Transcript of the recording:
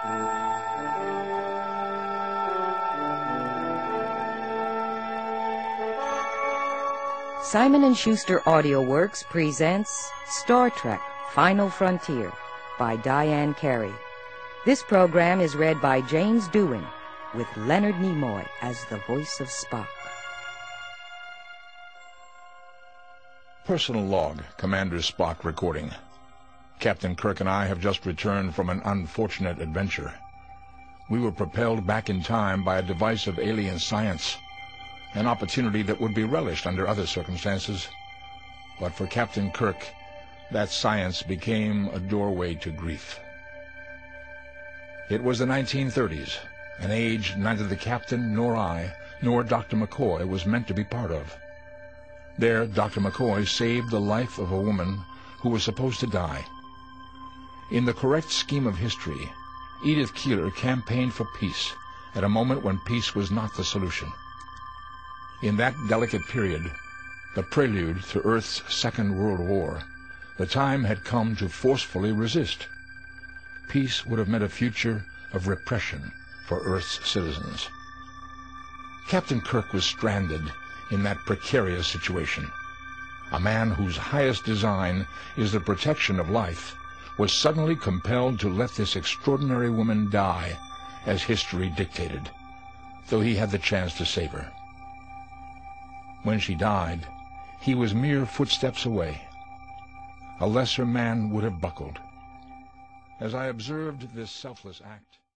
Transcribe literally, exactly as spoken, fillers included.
Simon and Schuster AudioWorks presents Star Trek Final Frontier by Diane Carey. This program is read by James Doohan, with Leonard Nimoy as the voice of Spock. Personal log, Commander Spock recording. Captain Kirk and I have just returned from an unfortunate adventure. We were propelled back in time by a device of alien science, an opportunity that would be relished under other circumstances. But for Captain Kirk, that science became a doorway to grief. It was the nineteen thirties, an age neither the captain nor I, nor Doctor McCoy was meant to be part of. There, Doctor McCoy saved the life of a woman who was supposed to die. In the correct scheme of history, Edith Keeler campaigned for peace at a moment when peace was not the solution. In that delicate period, the prelude to Earth's Second World War, the time had come to forcefully resist. Peace would have meant a future of repression for Earth's citizens. Captain Kirk was stranded in that precarious situation. A man whose highest design is the protection of life was suddenly compelled to let this extraordinary woman die, as history dictated, though he had the chance to save her. When she died, he was mere footsteps away. A lesser man would have buckled. As I observed this selfless act,